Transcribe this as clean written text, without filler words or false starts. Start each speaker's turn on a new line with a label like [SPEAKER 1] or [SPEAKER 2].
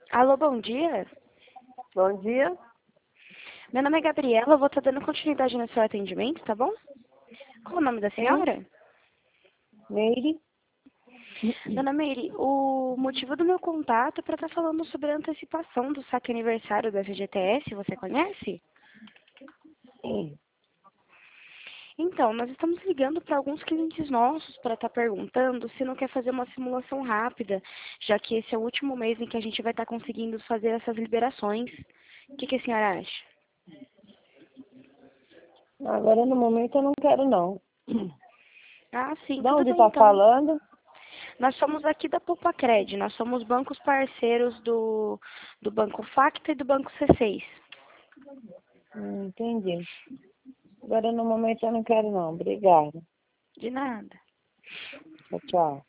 [SPEAKER 1] Alô, bom dia.
[SPEAKER 2] Bom dia.
[SPEAKER 1] Meu nome é Gabriela, eu vou estar dando continuidade no seu atendimento, tá bom? Qual o nome da
[SPEAKER 2] Sim,
[SPEAKER 1] senhora?
[SPEAKER 2] Meire.
[SPEAKER 1] Dona Meire, o motivo do meu contato é para estar falando sobre a antecipação do saque aniversário da FGTS, você conhece?
[SPEAKER 2] Sim.
[SPEAKER 1] Então, nós estamos ligando para alguns clientes nossos para estar perguntando se não quer fazer uma simulação rápida, já que esse é o último mês em que a gente vai estar conseguindo fazer essas liberações. O que a senhora acha?
[SPEAKER 2] Agora, no momento, eu não quero, não.
[SPEAKER 1] Ah, sim,
[SPEAKER 2] De
[SPEAKER 1] tudo
[SPEAKER 2] onde
[SPEAKER 1] bem
[SPEAKER 2] está
[SPEAKER 1] então.
[SPEAKER 2] falando?
[SPEAKER 1] Nós somos aqui da Poupacred, nós somos bancos parceiros do Banco Facta e do Banco C6.
[SPEAKER 2] Entendi. Agora, no momento, eu não quero, não. Obrigada.
[SPEAKER 1] De nada.
[SPEAKER 2] Tchau, tchau.